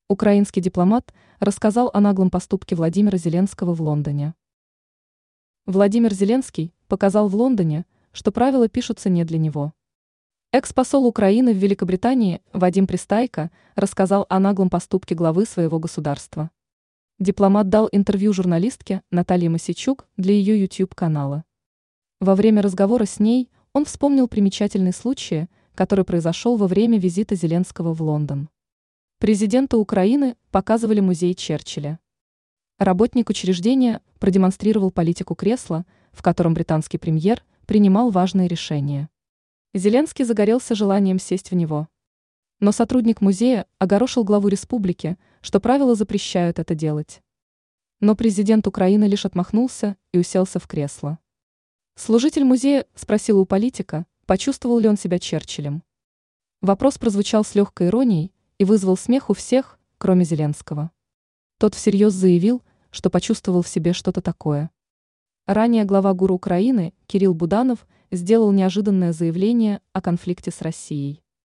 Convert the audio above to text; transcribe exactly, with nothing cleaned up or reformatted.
Украинский дипломат рассказал о наглом поступке Владимира Зеленского в Лондоне. Владимир Зеленский показал в Лондоне, что правила пишутся не для него. Экс-посол Украины в Великобритании Вадим Пристайко рассказал о наглом поступке главы своего государства. Дипломат дал интервью журналистке Наталье Мосичук для ее YouTube-канала. Во время разговора с ней он вспомнил примечательный случай, который произошел во время визита Зеленского в Лондон. Президенту Украины показывали музей Черчилля. Работник учреждения продемонстрировал политику кресла, в котором британский премьер принимал важные решения. Зеленский загорелся желанием сесть в него. Но сотрудник музея огорошил главу республики, что правила запрещают это делать. Но президент Украины лишь отмахнулся и уселся в кресло. Служитель музея спросил у политика, почувствовал ли он себя Черчиллем. Вопрос прозвучал с легкой иронией и вызвал смех у всех, кроме Зеленского. Тот всерьез заявил, что почувствовал в себе что-то такое. Ранее глава ГУР Украины Кирилл Буданов сделал неожиданное заявление о конфликте с Россией.